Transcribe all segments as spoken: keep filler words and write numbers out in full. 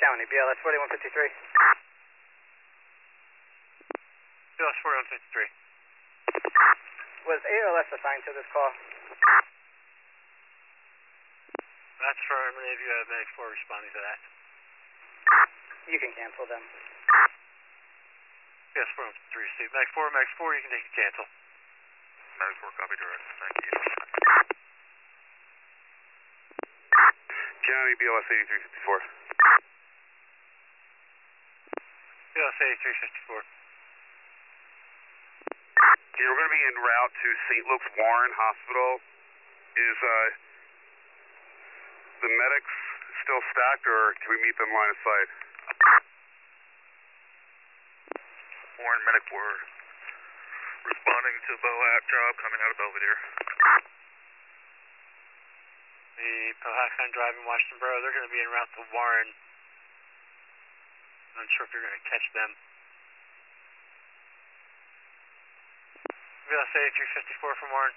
County, B L S forty-one fifty-three. B L S forty-one fifty-three. Was A L S assigned to this call? That's for many of you have Medic four responding to that. You can cancel them. B L S forty-one fifty-three, Steve. Medic four, Medic four, you can take a cancel. Medic four, copy direct. Thank you. County, B L S eighty-three fifty-four. B L S eighty-three fifty-four. Yeah, we're going to be en route to Saint Luke's Warren Hospital. Is uh, the medics still stacked, or can we meet them line of sight? Warren Medic four responding to Bohack job coming out of Belvedere. The Powhatan Drive in Washington Borough, they're going to be en route to Warren. I'm not sure if you're going to catch them. B L S eighty-three fifty-four from Warren.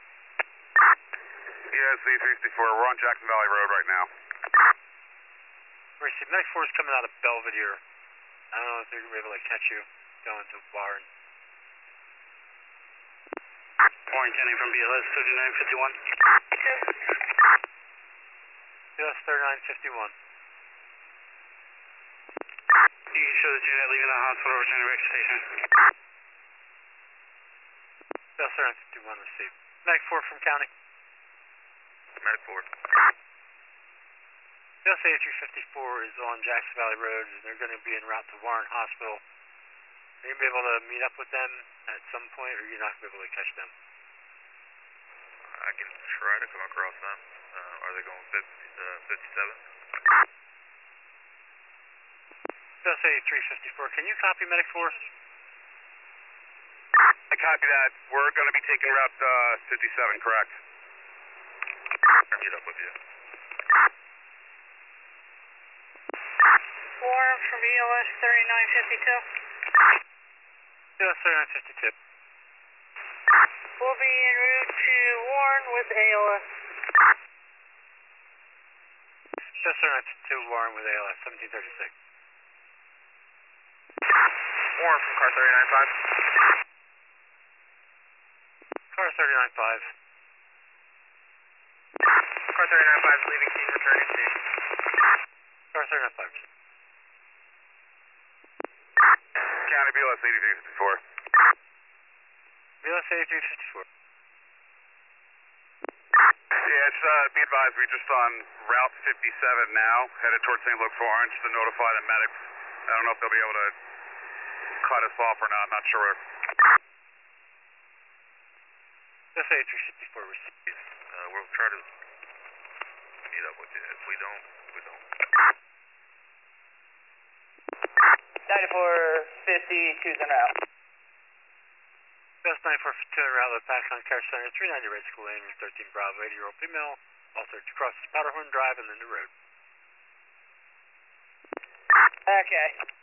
Yeah, it's eighty-three fifty-four. We're on Jackson Valley Road right now. Receive. Medic four is coming out of Belvedere. I don't know if they're going to be able to catch you going to Warren. Warren County from B L S thirty-nine fifty-one. B L S thirty-nine fifty-one. You can show the unit leaving the hospital, returning to Rex Station. B L S thirty-nine fifty-one received. Medic four from County. Medic four. B L S eighty-three fifty-four is on Jackson Valley Road, and they're going to be en route to Warren Hospital. Are you going to be able to meet up with them at some point, or are you not going to be able to catch them? I can try to come across them. Uh, are they going fifty, uh, fifty-seven? B L S eighty-three fifty-four, can you copy Medic four? I copy that. We're going to be taking route uh, fifty-seven, correct? I'll meet up with you. Warren from B L S thirty-nine fifty-two. B L S thirty-nine fifty-two. We'll be en route to Warren with A L S. B L S thirty-nine fifty-two, Warren with A L S, seventeen thirty-six. Warren from car thirty-nine five. Car thirty-nine five. Car thirty-nine five is leaving scene, returning station. Car thirty-nine five. County, B L S eighty-three fifty-four. B L S eighty-three fifty-four. Yeah, it's, uh, be advised, we're just on Route fifty-seven now, headed towards Saint Luke's Warren, just to notify the medics. I don't know if they'll be able to cut us off or not, not sure. B L S eighty-three fifty-four received. Uh, we'll try to meet up with you. If we don't, we don't. ninety-four fifty-two's en route. B L S ninety-four fifty-two en route, Powhatan Care Center, three ninety Red School Lane, Route thirteen Bravo, eighty-year-old female, altered to cross Powderhorn Drive and then the road. Okay.